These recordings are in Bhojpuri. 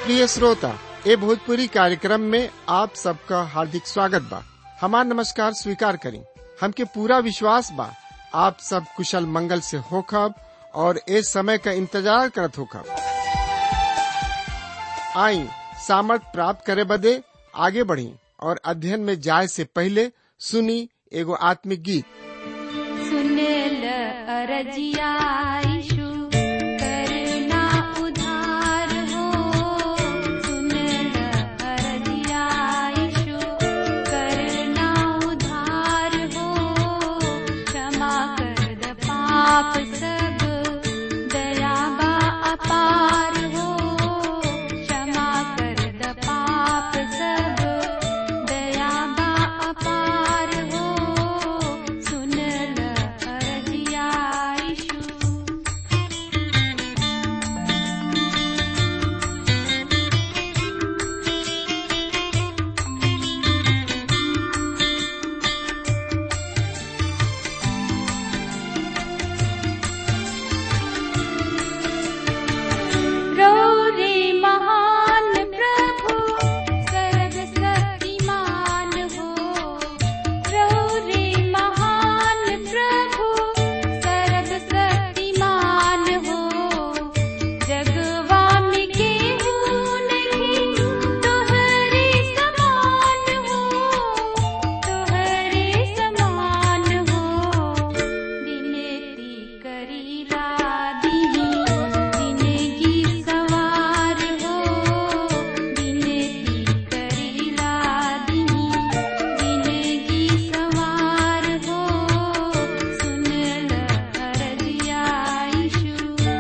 प्रिय श्रोता, ए भोजपुरी कार्यक्रम में आप सबका हार्दिक स्वागत बा। हमार नमस्कार स्वीकार करें। हमके पूरा विश्वास बा आप सब कुशल मंगल से होखब और इस समय का इंतजार करत होखब। आई सामर्थ प्राप्त करे बदे आगे बढ़ी और अध्ययन में जाए से पहले सुनी एगो आत्मिक गीत। सुनेल अरजिया यीशु करना उधार हो, सुनेल अरजिया यीशु करना उधार हो, क्षमा कर दे पाप सब, दया बा अपार हो, क्षमा कर दे पाप सब, दया बा अपार हो, सुनेल अरजिया यीशु। गौरी महान प्रभु सर्वशक्तिमान हो, गौरी महान प्रभु सर्वशक्तिमान हो, जगवा में केहू नहीं तोहरे समान हो, तोहरे समान हो, विनती करीला दीनी जिंदगी सवार हो, विनती करीला दीनी जिंदगी सवार हो, सुनल अरजिया यीशु।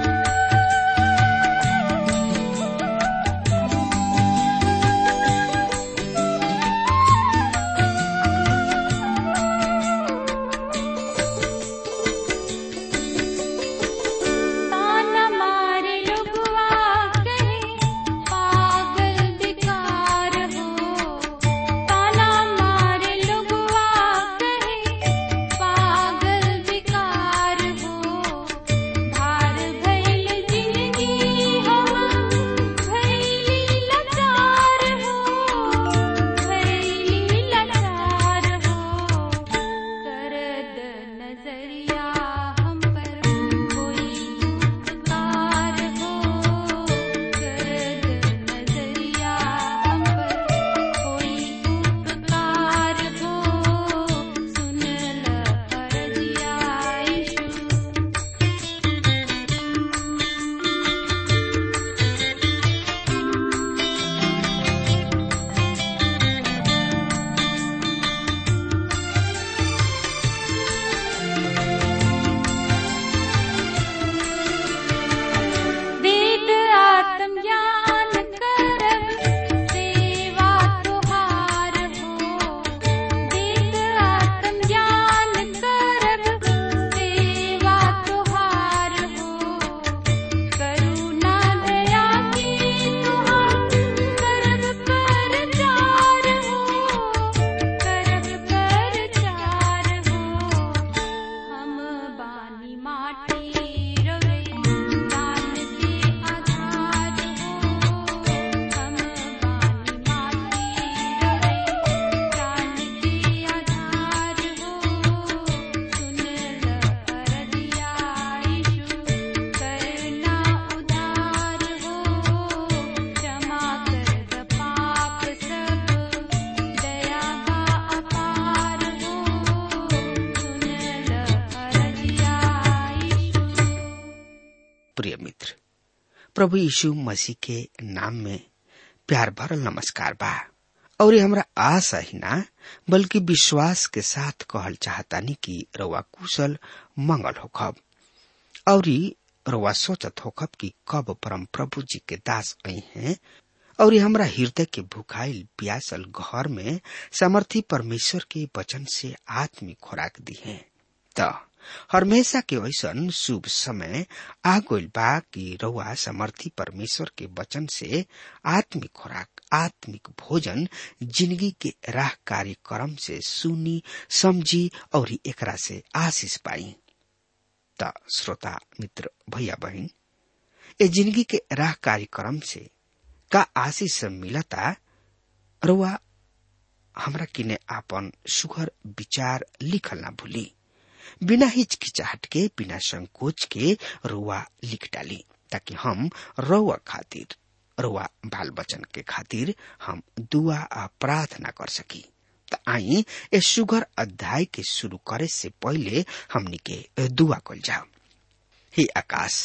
ताना मारे लोगवा कहे पागल बेकार हो, ताना मारे लोगवा कहे पागल बेकार हो, भार भइल जिंदगी हम भइली लाचार हो, भइली लाचार हो, करद नजरिया हम पर कोई उपकार हो, करद नजरिया हम पर कोई उपकार हो, सुनल अरजिया यीशु। वेद आत्म ज्ञान करब सेवा तुहार हो, वेद आत्म ज्ञान करब सेवा तुहार हो, करुणा दया की तुहार करब परचार हो, करब परचार हो, हम बानी माटी रवे दान के आधार हो, हम बानी माटी रवे दान के आधार हो, सुनल अरजिया यीशु करना उधार हो, क्षमा कर दे पाप सब, दया बा अपार हो, सुनल अरजिया यीशु। प्रिय मित्र, प्रभु यीशु मसीह के नाम में प्यार भरल नमस्कार बा। और हमरा आशा ही ना बल्कि विश्वास के साथ कहल चाहतानी कि रउआ कुशल मंगल होखब और रउआ सोचत होखब कि कब परम प्रभु जी के दास आई हैं और हमरा हृदय के भुखाइल प्यासल घर में समर्थी परमेश्वर के वचन से आत्मिक खुराक दी है। त हमेशा के वैसन शुभ समय आ गइल बा कि रउआ समर्थी परमेश्वर के वचन से आत्मिक खुराक, आत्मिक भोजन जिंदगी के राह कार्यक्रम से सुनी, समझी और एकरा से आशीष पाई। त श्रोता मित्र, भैया बहन, ए जिंदगी के राह कार्यक्रम से का आशीष मिलता, रुआ हमरा किने आपन सुघर विचार लिखल ना भूली। बिना हिचकिचाहट के, बिना संकोच के रुआ लिख डाली, ताकि हम रुआ खातिर, रुआ बाल बचन के खातिर हम दुआ आ प्रार्थना कर सकी। त आई ए सुघर अध्याय के शुरू करे से पहले हमनी के दुआ कल जाओ। हे आकाश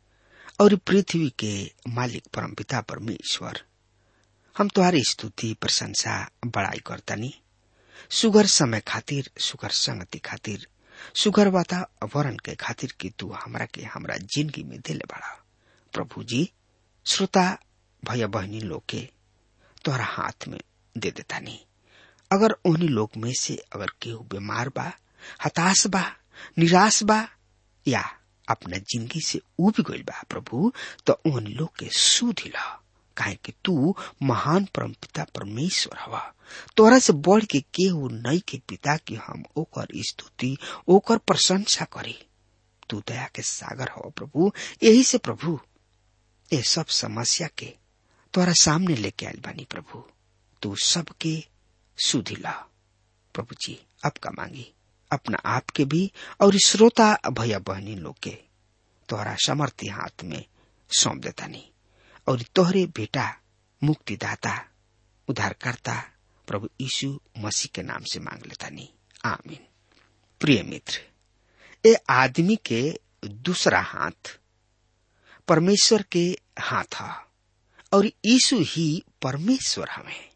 और पृथ्वी के मालिक परमपिता परमेश्वर, हम तुम्हारी स्तुति प्रशंसा बड़ाई करतानी, सुगर समय खातिर, सुगर संगति खातिर, सुगर वातावरण के खातिर कि तू हमरा के हमरा जिंदगी में दिले बड़ा। प्रभु जी, श्रोता भैया बहनी लोग के तोहरा हाथ में दे देतानी। अगर उन्हीं लोग में से अगर केहू बीमार बा, हताश बा, निराश बा, या अपना जिंदगी से उब गइल बा प्रभु, तो उन लोग के सुधि ला, काहे कि तू महान परमपिता परमेश्वर हवा। तोरा से बढ़ के केहू नहीं के पिता की हम ओकर स्तुति, ओकर प्रशंसा करी। तू दया के सागर हवा प्रभु। यही से प्रभु ये सब समस्या के तोरा सामने लेके आयल बानी प्रभु। तू सबके सुधि ला प्रभु जी। अब का मांगी अपना आप के भी और श्रोता भैया बहनी लोग के तोहरा समर्थी हाथ में सौंप देता नहीं, और तोहरे बेटा मुक्तिदाता उद्धारकर्ता प्रभु यीशु मसीह के नाम से मांग लेता नहीं, आमीन। प्रिय मित्र, ये आदमी के दूसरा हाथ परमेश्वर के हाथ है, और यीशु ही परमेश्वर हमें,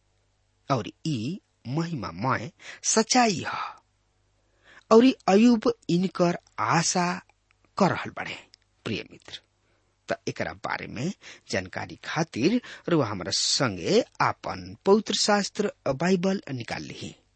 और ई महिमामय सच्चाई है। और अयुब इनकर आशा कर रहल बड़े। प्रिय मित्र, त एकरा बारे में जानकारी खातिर रुआ हमारा संगे आपन पवित्र शास्त्र बाइबल निकाल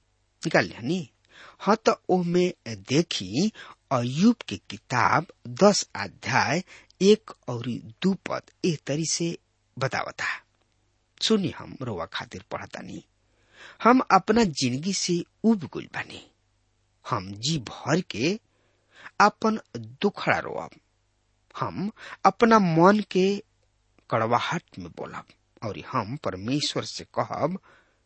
ली। हाँ, तो ओमे देखी अयुब के किताब 10 अध्याय 1 और 2 पद एक तरी से बतावता। सुनी, हम रुआ खातिर पढ़तानी। हम अपना जिंदगी से उब गइल बानी, हम जी भर के अपन दुखड़ा रोअब, हम अपना मन के कड़वाहट में बोलब, और हम परमेश्वर से कहब,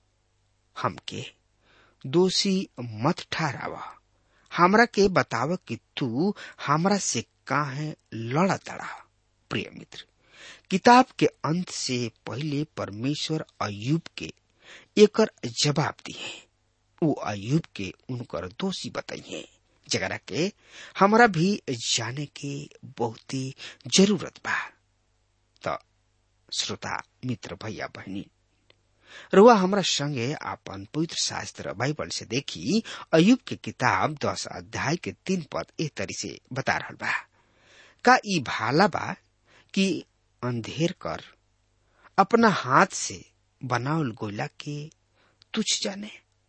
हमके दोषी मत ठहरावा, हमरा के बताव कि तू हमरा से काहे लड़तड़ा। प्रिय मित्र, किताब के अंत से पहले परमेश्वर अयुब के एकर जवाब दिए। वो अयुब के उनकर दोषी बताइए, जगरा के हमरा भी जाने के बहुत ही जरूरत बा। तो श्रोता मित्र भैया बहनी, रुआ हमरा संगे आपन पवित्र शास्त्र बाइबल से देखी अयुब के किताब 10 अध्याय के 3 पद एक तरी से बता रहल बा। का ई भाला बा कि अंधेर कर अपना हाथ से बनावल गोला के तुच्छ जाने,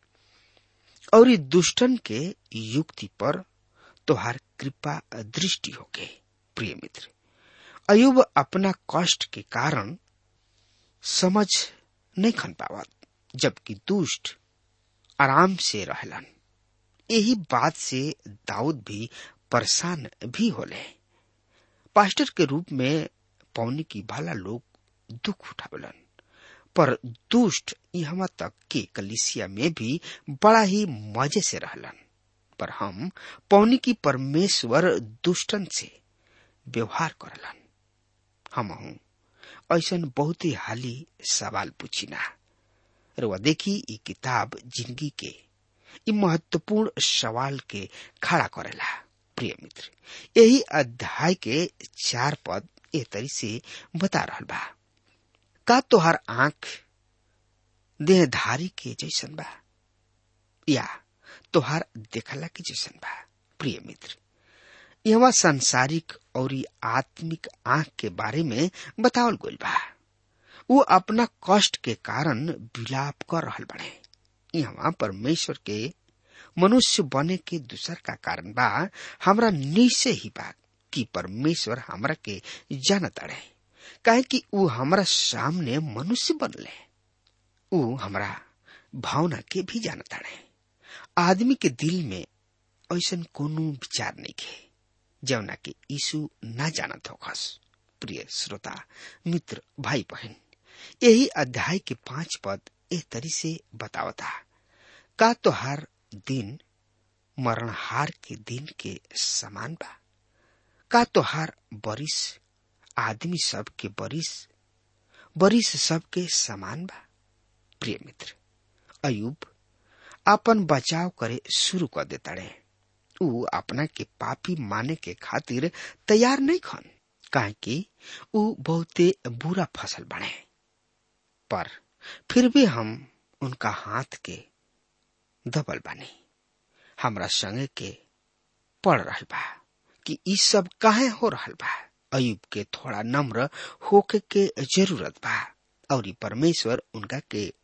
और ई दुष्टन के युक्ति पर तोहार कृपा दृष्टि होके। प्रिय मित्र, अयुब अपना कष्ट के कारण समझ नहीं खन पावत, जबकि दुष्ट आराम से रहलन। यही बात से दाऊद भी परेशान भी होले। पास्टर के रूप में पौनी की भला लोग दुख उठावलन, पर दुष्ट यहाँ तक के कलीसिया में भी बड़ा ही मजे से रहलन। पर हम पौनी की परमेश्वर दुष्टन से व्यवहार करलन। हम ऐसा बहुत ही हाली सवाल पूछिना। रुआ देखी ई किताब जिंदगी के ई महत्वपूर्ण सवाल के खड़ा करेला। प्रिय मित्र, यही अध्याय के 4 पद ए तरी से बता रहल बा। का तोहार आंख देहधारी के जैसन बा, या तोहार देखला के जैसन बा? प्रिय मित्र, यहाँ सांसारिक और आत्मिक आंख के बारे में बतावल गइल बा। वो अपना कष्ट के कारण विलाप कर रहल बड़े। यहाँ परमेश्वर के मनुष्य बने के दूसर का कारण बा हमरा निश्चय ही बा कि परमेश्वर हमरा के जानत अड़े, काहे कि ऊ हमरा सामने मनुष्य बनले। ऊ हमरा भावना के भी जानत अड़े। आदमी के दिल में ऐसा कोनो विचार नहीं है जौना के यीशु ना जानत होखस। प्रिय श्रोता मित्र भाई बहन, यही अध्याय के 5 पद एह तरी से बतावता, का तोहार दिन मरणहार के दिन के समान बा? का तोहार बरिस आदमी सब के बरिस सब के समान बा? प्रिय मित्र, अयुब अपन बचाव करे शुरू कर देताड़े। ऊ अपना के पापी माने के खातिर तैयार नहीं खन, काहे कि ऊ बहुते बुरा फसल बने। पर फिर भी हम उनका हाथ के दबल बानी। हमरा संगे के पड़ रहल बा कि ई सब काहे हो रहल बा। अयुब के थोड़ा नम्र होके के जरूरत बा, और परमेश्वर उनका के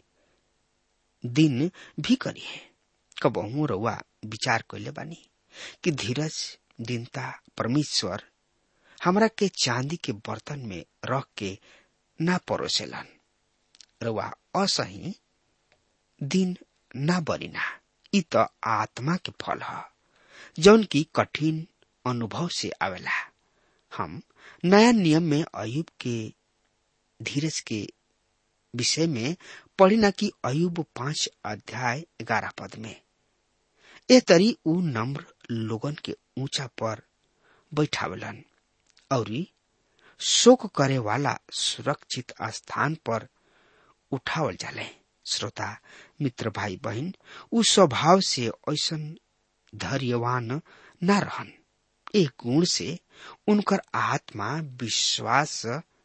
दिन भी करी है। कबहू रउआ विचार कइले बानी कि धीरज दीनता परमेश्वर हमरा के चांदी के बर्तन में रख के ना परोसेलन। रउआ असही दिन ना बनिना। इ त आत्मा के फल ह, जौन की कठिन अनुभव से आवेला। हम नया नियम में अयुब के धीरज के विषय में पढ़िना कि अयुब 5 अध्याय 11 पद में ए तरी ऊ नम्र लोगन के ऊंचा पर बैठावलन और शोक करे वाला सुरक्षित स्थान पर उठावल जाले। श्रोता मित्र भाई बहन, ऊ स्वभाव से ऐसन धैर्यवान न रहन। एक गुण से उनकर आत्मा विश्वास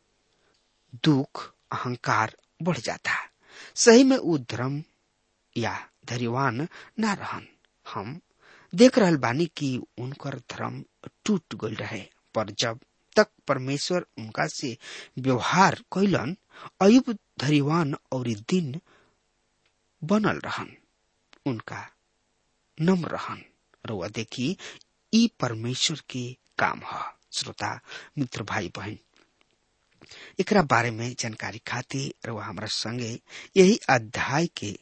दुख अहंकार बढ़ जाता। सही में ऊ धर्म या धैर्यवान न रहन। हम देख रहल बानी कि उनकर धर्म टूट गई रहे, पर जब तक परमेश्वर उनका से व्यवहार कैलन, अयुब धैर्यवान और दिन बनल रहन, उनका नम्र रहन। रउआ देखी ई परमेश्वर के काम है। श्रोता मित्र भाई बहन, एकरा बारे में जानकारी खातिर रउआ हमरा संगे यही अध्याय के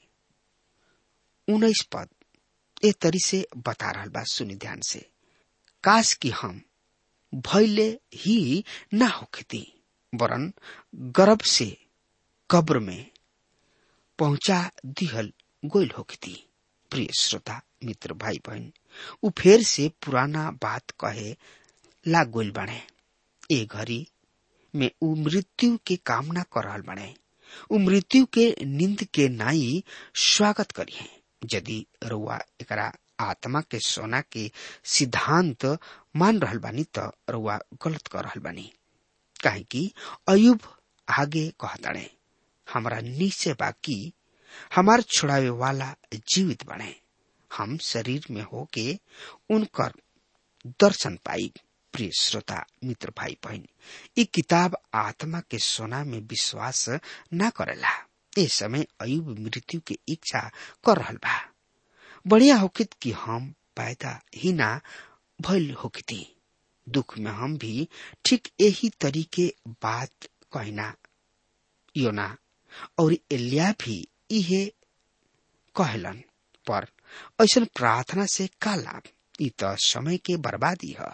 19 पद ए तरी से बता रहल बा। सुनी ध्यान से। काश कि हम भइले ही ना होखती, वरन गर्भ से कब्र में पहुंचा दिहल गोइल होखती। प्रिय श्रोता मित्र भाई बहन, उ फेर से पुराना बात कहे ला गोइल बने। ए घड़ी में उ मृत्यु के कामना कर रहल बने। उ मृत्यु के निंद के नाई स्वागत करी है। यदि रउआ एकरा आत्मा के सोना के सिद्धांत मान रहल बानी त रउआ गलत कर रहल बानी। काहे कि अयुब आगे कहताड़े, हमरा निश्चय बा कि हमार छुड़ावे वाला जीवित बने, हम शरीर में होके उनकर दर्शन पाई। प्रिय श्रोता मित्र भाई बहन, ई किताब आत्मा के सोना में विश्वास न करेला। ए समय अयुब मृत्यु के इच्छा कर रहल बा। बढ़िया होकित कि हम पैदा ही ना भइल होकिती। दुख में हम भी ठीक यही तरीके बात कहना। योना और एलिया भी इहे कहलन, पर ऐसन प्रार्थना से का लाभ? ई त समय के बर्बादी है।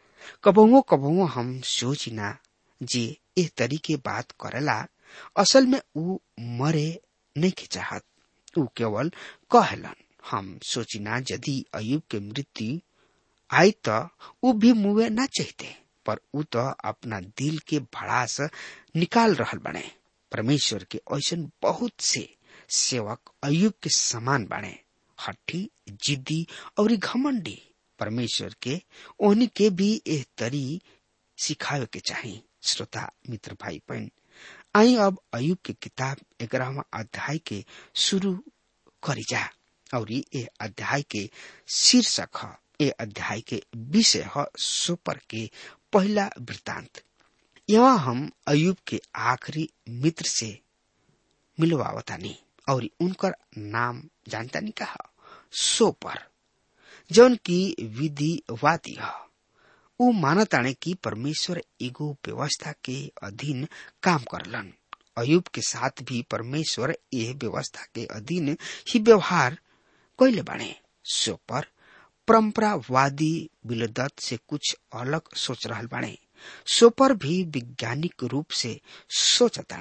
कबहुओ हम सोचिना जे एह तरीके बात करेला, असल में ऊ मरे नहीं के चाहत, ऊ केवल कहलन। हम सोचिना यदि अयुब के मृत्यु आई त ऊ भी मुए ना चाहते, पर ऊ तो अपना दिल के भड़ास निकाल रहल बने। परमेश्वर के ऐसन बहुत से सेवक अयुब के समान बने, हट्टी, जिद्दी और घमंडी। परमेश्वर के ओहनी के भी एह तरी सिखावे के चाहिए। श्रोता मित्र भाई बहन, आई अब अयुब के किताब 11वां अध्याय के शुरू करी जा। और ये अध्याय के शीर्षक है, ये अध्याय के विषय है सोपर के पहला वृत्तांत। यहाँ हम अयुब के आखिरी मित्र से मिलवावतानी और उनकर नाम जानता नहीं कहा, सोपर, जौन की विधिवादी है। ऊ मानताने की परमेश्वर एगो व्यवस्था के अधीन काम करलन। अयुब के साथ भी परमेश्वर यह व्यवस्था के अधीन ही व्यवहार कैले बाणे। सोपर परंपरावादी बिलदत से कुछ अलग सोच रहल बाणे। सोपर भी वैज्ञानिक रूप से सोचताने।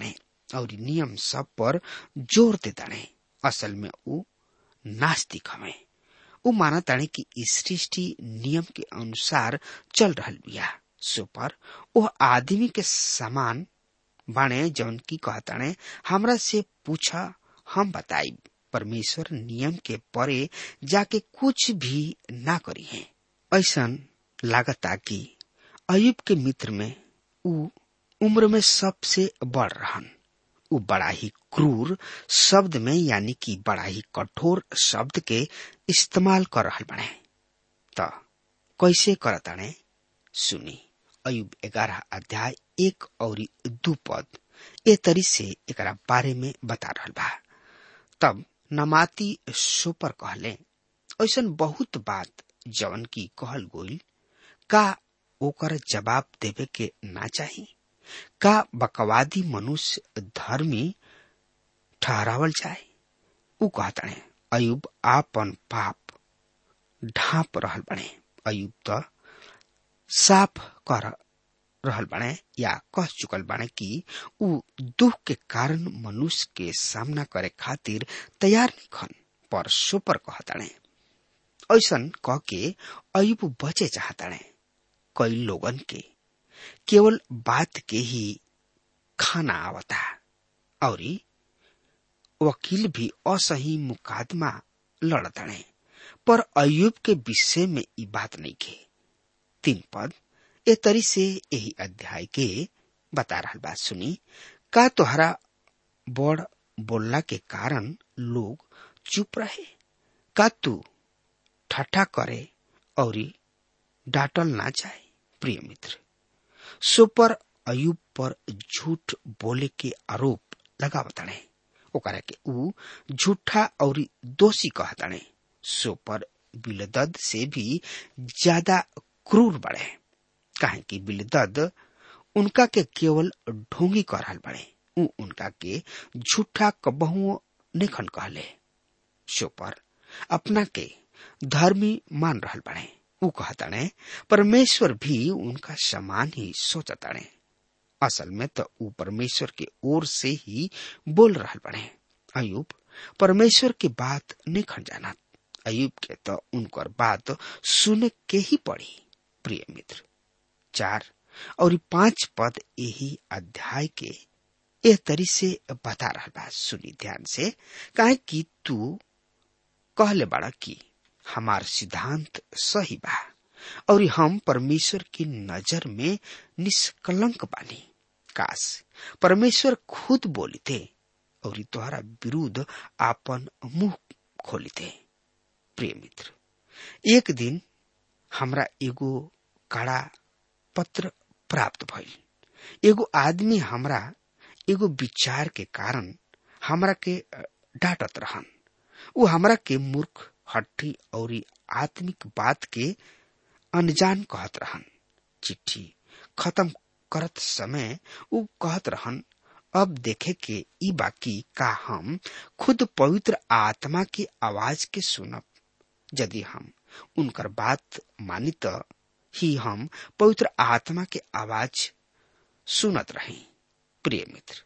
और नियम सब पर जोर दे ताणे। असल में ऊ नास्तिक हमें। ऊ माना ताणे कि इस सृष्टि नियम के अनुसार चल रहल बिया। सो पर वो आदमी के समान बाणे जौन की कहताणे हमरा से पूछा हम बताई। परमेश्वर नियम के परे जाके कुछ भी ना करी है। ऐसन लागता कि अयुब के मित्र में ऊ उम्र में सबसे बड़ रहन। ऊ बड़ा ही क्रूर शब्द में यानी कि बड़ा ही कठोर शब्द के इस्तेमाल कर रहल बने। त कैसे करताने सुनी। अयुब 11 अध्याय 1 और 2 पद ए तरी से एकरा बारे में बता रहल बा। तब नमाती सोपर कहले ऐसन बहुत बात जवन की कहल गोइल का ओकर जवाब देवे के ना चाही। का बकवादी मनुष्य धर्मी ठहरावल जाए। ऊ कहताने अयुब आपन पाप ढांप रहल बने। अयुब तो साफ कर रहल बने या कह चुकल बने कि ऊ दुख के कारण मनुष्य के सामना करे खातिर तैयार नहीं खन। पर सोपर कहताने ऐसन कह के अयुब बचे चाहताने। कई लोगन के केवल बात के ही खाना आवता और वकील भी असही मुकदमा लड़ताने। पर अयुब के विषय में ई बात नहीं के। 3 पद ए तरी से यही अध्याय के बता रहल बात सुनी। का तोहरा बड़ बोलला के कारण लोग चुप रहे। का तू ठट्ठा करे और डांटल ना जाए। प्रिय मित्र सोपर अयुब पर झूठ बोले के आरोप लगावताने। ओकरा के ऊ झूठा और दोषी कहताने। सोपर बिलदद से भी ज्यादा क्रूर बढ़े। काहे कि बिलदद उनका के केवल ढोंगी कर रहल बड़े। ऊ उनका के झूठा कबहुओ निखन कहले। सोपर अपना के धर्मी मान रहल बड़े। ऊ कहताने परमेश्वर भी उनका समान ही सोचताने। असल में तो ऊ परमेश्वर के ओर से ही बोल रहल बड़े। अयुब परमेश्वर की बात नहीं खन जानत। अयुब के तो उनकर बात सुने के ही पड़ी। प्रिय मित्र 4 और 5 पद यही अध्याय के एह तरी से बता रहल बा। सुनी ध्यान से। काहे कि तू कहले बड़ा कि हमार सिद्धांत सही बा और हम परमेश्वर की नजर में निष्कलंक बानी। काश परमेश्वर खुद बोली थे और तोहरा विरुद्ध आपन मुंह खोली थे। प्रिय मित्र एक दिन हमरा एगो कड़ा पत्र प्राप्त भइल। एगो आदमी हमरा एगो विचार के कारण हमरा के डांटत रहन। वो हमरा के मूर्ख हट्टी और आत्मिक बात के अनजान कहत रहन। चिट्ठी खत्म करत समय वो कहत रहन अब देखे के ई बाकी का हम खुद पवित्र आत्मा की आवाज के सुनब। यदि हम उनकर बात मानी तो ही हम पवित्र आत्मा के आवाज सुनत रही। प्रिय मित्र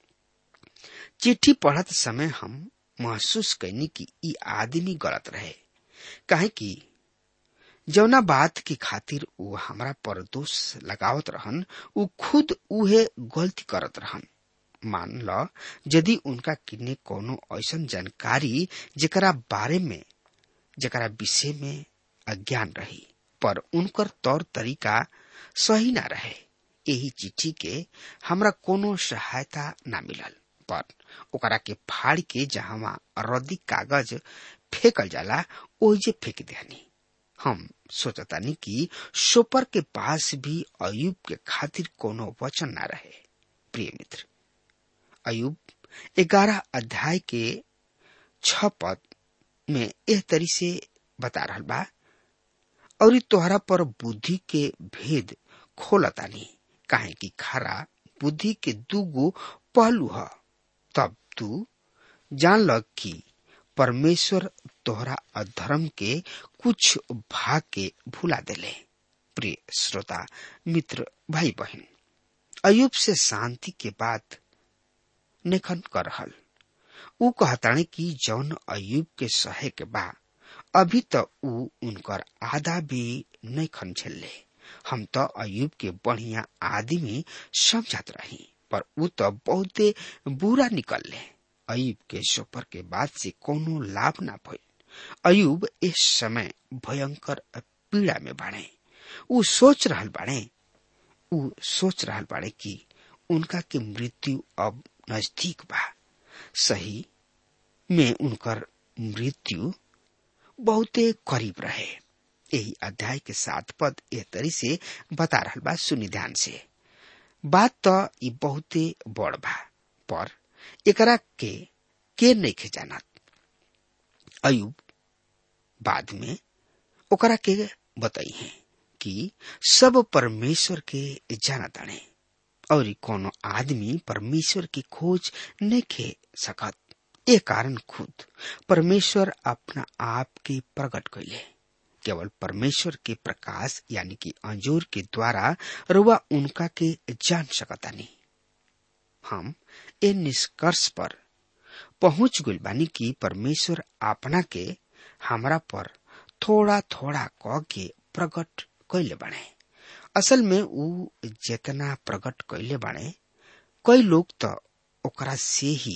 चिट्ठी पढ़त समय हम महसूस कैनी कि ई आदमी गलत रहे। काहे कि जौना बात की खातिर वो हमरा पर दोष लगावत रहन वो खुद उहे गलती करत रहन। मान लो यदि उनका किन्ने कोनो ऐसन जानकारी जेकरा बारे में जेकरा विषय में अज्ञान रही पर उनकर तौर तरीका सही ना रहे। यही चिट्ठी के हमरा कोनो सहायता ना मिलल पर ओकरा के फाड़ के जहां रद्दी कागज फेंकल जाला ओजे फेंक देहनी। हम सोचतानी कि सोपर के पास भी अयुब के खातिर कोनो वचन ना रहे। प्रिय मित्र अयुब 11 अध्याय के 6 पद में एह तरी से बता रहल बा और तोहरा पर बुद्धि के भेद खोलतानी। काहे कि खरा बुद्धि के 2 पहलू ह। तब तू जान लग कि परमेश्वर तोहरा अधर्म के कुछ भाग के भुला देले। प्रिय श्रोता मित्र भाई बहन अयुब से शांति के बाद नखन कर रहल। ऊ कहताने कि जौन अयुब के सहे के बा अभी तो ऊ उनकर आधा भी नखन झेलले। हम तो अयुब के बढ़िया आदमी समझत रही, पर ऊ तो बहुते बुरा निकलले। अयुब के सोपर के बाद से कोनो लाभ ना भइल। अयुब इस समय भयंकर पीड़ा में बाड़े। ऊ सोच रहल बाड़े कि उनका के मृत्यु अब नजदीक बा। सही में उनकर मृत्यु बहुते करीब रहे। यही अध्याय के 7 पद एह तरी से बता रहल बा। सुनी ध्यान से। बात तो ई बहुते बड़ बा, पर एकरा के नइखे जानत। अयुब बाद में ओकरा के बताई है कि सब परमेश्वर के जानत ताने और कोनो आदमी परमेश्वर की खोज नइखे सकत। ए कारण खुद परमेश्वर अपना आप के प्रकट कइले। केवल परमेश्वर के प्रकाश यानी कि अंजूर के द्वारा रुआ उनका के जान सकतानी। हम ए निष्कर्ष पर पहुंच गइल बानी कि परमेश्वर अपना के हमरा पर थोड़ा थोड़ा कह के प्रकट कइले बाणे। असल में ऊ जितना प्रकट कइले बाणे, कई लोग तो ओकरा से ही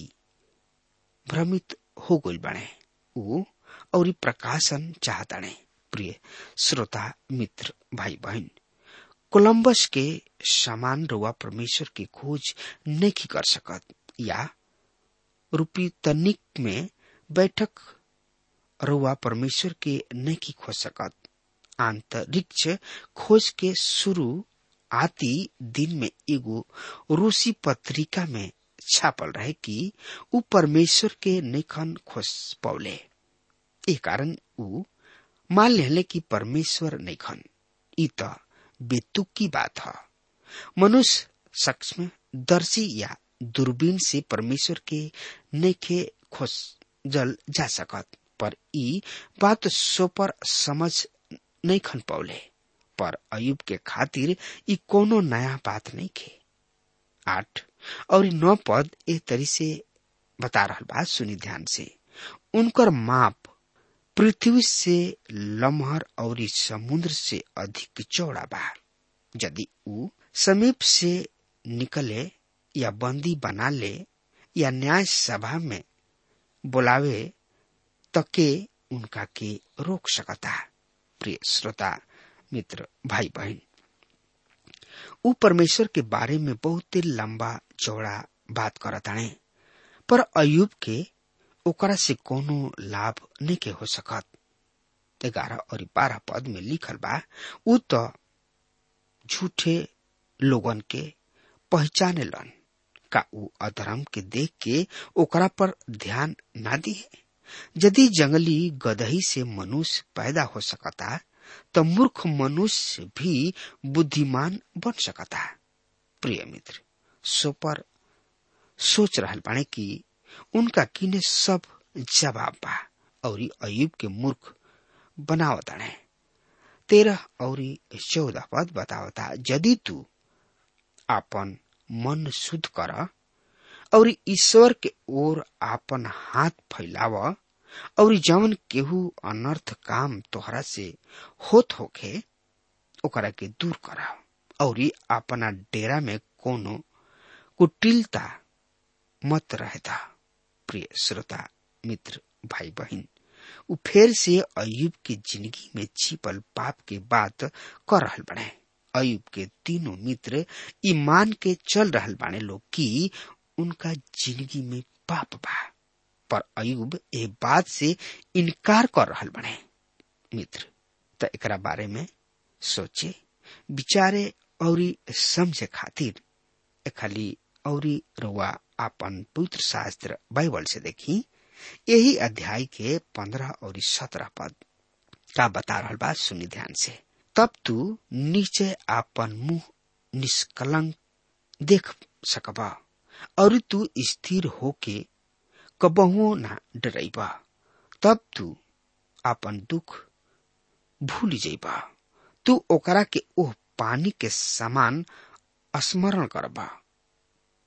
भ्रमित हो गइल बाणे। ऊ और प्रकाशन चाहताणे। प्रिय श्रोता मित्र भाई बहन, कोलंबस के समान रुआ परमेश्वर की खोज नहीं कर सकत, या रूपी तनिक में बैठक रुआ परमेश्वर के नहीं खोज सकत। आंतरिक्ष खोज के शुरू आती दिन में एगो रूसी पत्रिका में छापल रहे कि ऊ परमेश्वर के नइखन खोज पौले। ए कारण ऊ मान लेले कि परमेश्वर नइखन। ई तो बेतुकी बात है। मनुष्य सूक्ष्म दर्शी या दूरबीन से परमेश्वर के नइखे खोजल जा सकत, पर ई बात सोपर समझ नइखन पौले। पर अयुब के खातिर ई कोनो नया बात नहीं खे। 8 और 9 पद ए तरी से बता रहल बा। सुनी ध्यान से। उनकर माप पृथ्वी से लमहर और समुद्र से अधिक चौड़ा बा। यदि ऊ समीप से निकले या बंदी बना ले या न्याय सभा में बुलावे तो के उनका के रोक सकता। प्रिय श्रोता मित्र भाई बहन, ऊ परमेश्वर के बारे में बहुत लंबा चौड़ा बात करताने, पर अयुब के ओकरा से कोनो लाभ नहीं के हो सकत। 11 और 12 पद में लिखल बा, ऊ तो झूठे लोगन के पहचाने लन। का ऊ अधर्म के देख के ओकरा पर ध्यान ना दिए? यदि जंगली गदही से मनुष्य पैदा हो सकता, तो मूर्ख मनुष्य भी बुद्धिमान बन सकता। प्रिय मित्र, सोपर सोच रहल बाणे कि उनका किने सब जवाब बा और अयुब के मूर्ख बनावताणे। 13 और 14 पद बतावता, यदि तू आपन मन शुद्ध कर और ईश्वर के ओर आपन हाथ फैलाव और जवन केहू अनर्थ काम तोहरा से होत होखे ओकरा के दूर कर और अपना डेरा में कोनो कुटिलता मत रहता। प्रिय श्रोता मित्र भाई बहन, उ फेर से अयुब के जिंदगी में छिपल पाप के बात कर रहल बने। अयुब के तीनों मित्र ईमान के चल रहल बाने लोग कि उनका जिंदगी में पाप बा, पर अयुब ए बात से इनकार कर रहल बने। मित्र, त एकरा बारे में सोचे विचारे और समझे खातिर खाली और रुआ आपन पवित्र शास्त्र बाइबल से देखी। यही अध्याय के 15 और 17 पद का बता रहल बा। सुनी ध्यान से। तब तू नीचे आपन मुंह निष्कलंक देख सकबा और तू स्थिर होके कबहुओ ना डरैबा। तब तू आपन दुख भूल जाइबा। तू ओकरा के ओह पानी के समान स्मरण करबा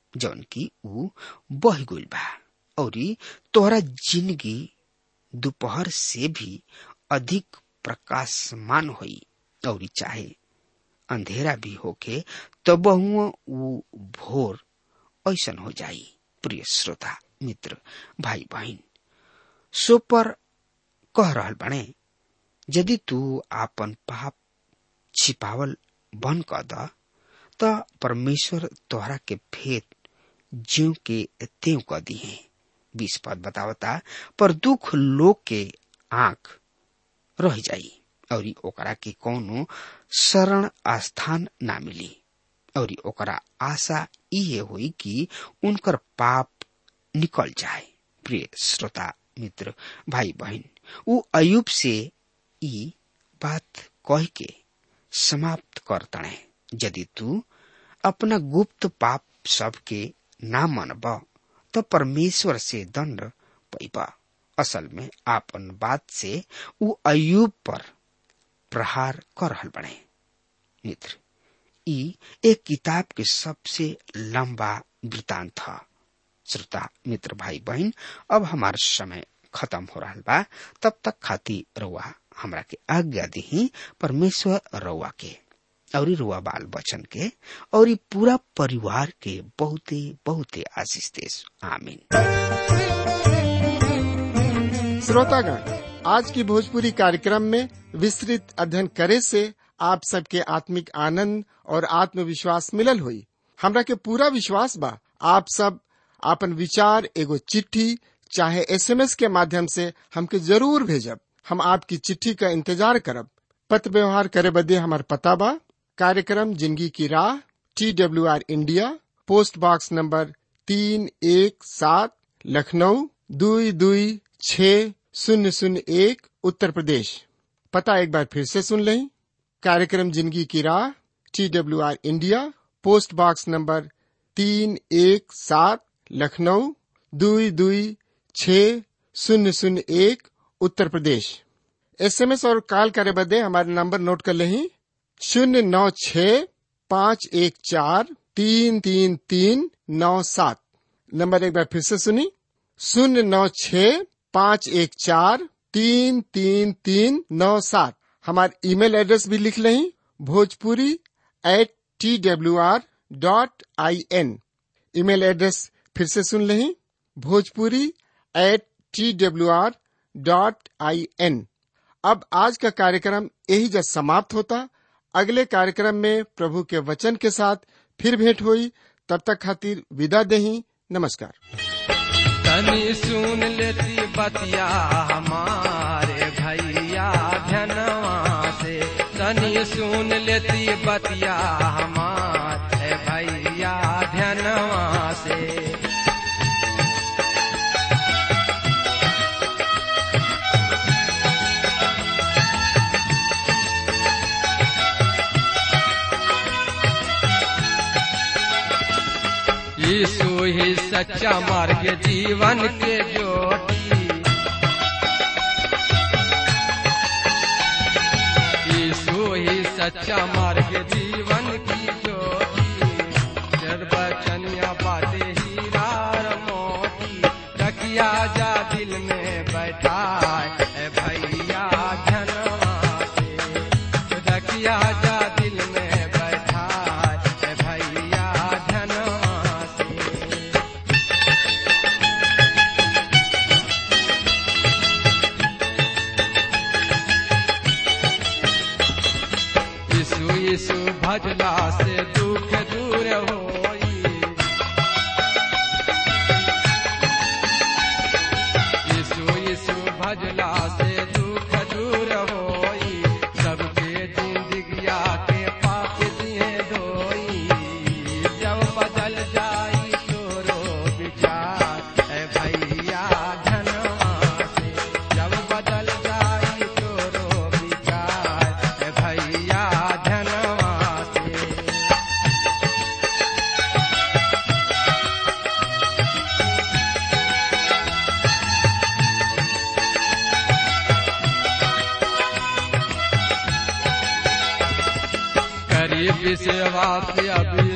जौन की ऊ बह गइल बा और तोहरा जिंदगी दोपहर से भी अधिक प्रकाशमान होई और चाहे अंधेरा भी होके तब ऊ भोर ऐसन हो जाई। प्रिय श्रोता मित्र भाई बहन, सो पर कह रहल बने यदि तू आपन पाप छिपावल बंद कर द त परमेश्वर तोहरा के फेर ज्यों के त्यों कर दी है। 20 पद बतावता, पर दुख लोग के आंख रह जाई और ओकरा के कौनो शरण स्थान ना मिली और ओकरा आशा ये हुई कि उनकर पाप निकल जाए। प्रिय श्रोता मित्र भाई बहन, ऊ अयुब से ई बात कह के समाप्त कर तणे, यदि तू अपना गुप्त पाप सब के ना मनब तो परमेश्वर से दंड पैबा। असल में आपन बात से ऊ अयुब पर प्रहार कर रहल बने। मित्र, ई एक किताब के सबसे लंबा वृतांत था। श्रोता मित्र भाई बहन, अब हमारा समय खत्म हो रहा बा, तब तक खातिर रउआ हमरा के आज्ञा दी। परमेश्वर रउआ के और रउआ बाल बचन के और पूरा परिवार के बहुते बहुते आशीष देस। आमीन। श्रोतागण, आज की भोजपुरी कार्यक्रम में विस्तृत अध्ययन करे से आप सबके आत्मिक आनंद और आत्मविश्वास मिलल हुई। हमरा के पूरा विश्वास बा आप सब आपन विचार एगो चिट्ठी चाहे SMS के माध्यम से हमके जरूर भेजब। हम आपकी चिट्ठी का इंतजार करब। पत्र व्यवहार करे बदे हमार पता बा, कार्यक्रम जिंदगी की राह, TWR India, post box number 317, Lucknow 226001, Uttar Pradesh. पता एक बार फिर से सुन लें, कार्यक्रम जिंदगी की राह, TWR India, post box number 317, Lucknow 226001, Uttar Pradesh. SMS और कॉल करे बदे हमारे नंबर नोट कर लें, 096-514-3337। नंबर एक बार फिर से सुनी, 096-514-3337। हमारे ईमेल एड्रेस भी लिख लें, bhojpuri@twr.in। ईमेल एड्रेस फिर से सुन लें, bhojpuri@twr.in। अब आज का कार्यक्रम यही जब समाप्त होता। अगले कार्यक्रम में प्रभु के वचन के साथ फिर भेंट हुई। तब तक खातिर विदा देही। नमस्कार। तनी सुन लेती बतिया हमारे भैया धनवा से, तनी सुन लेती बतिया हमारे भैया धनवा से। यीशु ही सच्चा मार्ग जीवन के ज्योति, यीशु ही सच्चा मार्ग जीवन की ज्योति। सर्वचनिया बातें हीरा मोती, रखिया जा दिल में बैठा भैया धनवा से, रखिया जा दिल में बैठा भैया धनवा से। यीशु यीशु भजला से दुख दूर होई, यीशु यीशु भजला से दुख दूर होई। सबके जिंदगिया के पाप दिए धोई, जब बदल जाई तोरो विचार भैया धनवा से, जब बदल जाई तोरो विचार भैया धनवा से। करीब सेवा अभी